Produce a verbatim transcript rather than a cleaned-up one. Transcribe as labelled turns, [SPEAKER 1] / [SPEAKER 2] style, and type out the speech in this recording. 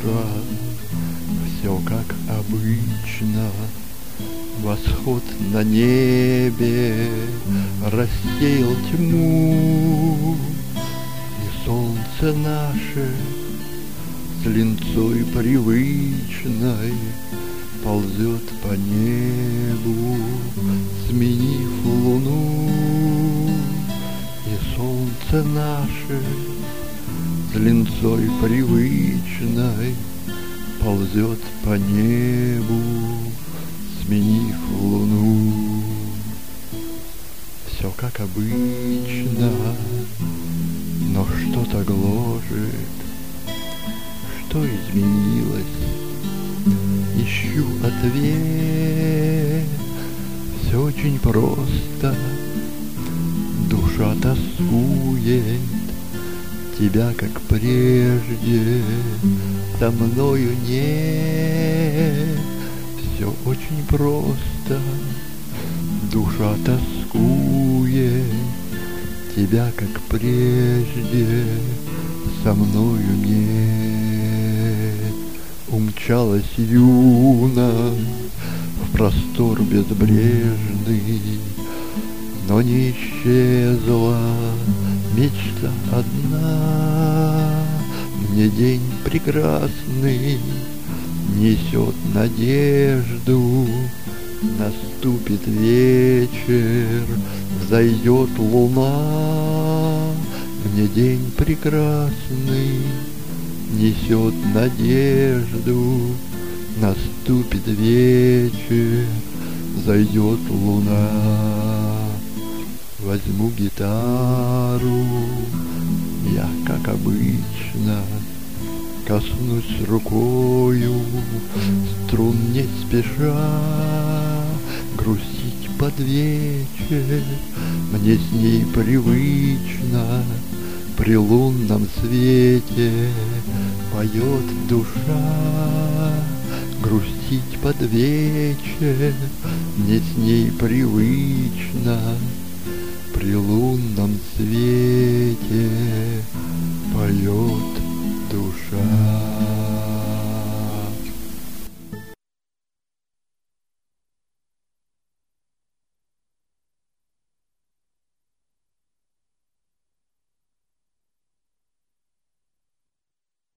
[SPEAKER 1] душа, все как обычно. Восход на небе рассеял тьму, и солнце наше с линцой привычной ползет по небу, сменив луну. И солнце наше с линцой привычной ползет по небу, сменив луну. Все как обычно, но что-то гложет. Что изменилось? Ищу ответ. Все очень просто. Душа тоскует, тебя, как прежде, со мною нет. Все очень просто. Душа тоскует, тебя, как прежде, со мною нет. Умчалась юна в простор безбрежный, но не исчезла мечта одна. Мне день прекрасный несет надежду. Наступит вечер, взойдет луна. Мне день прекрасный несет надежду. Наступит вечер, зайдет луна. Возьму гитару, я, как обычно, коснусь рукою струн не спеша. Грустить под вечер мне с ней привычно. При лунном свете поет душа. Грустить под вечер мне с ней привычно. При лунном свете поет душа.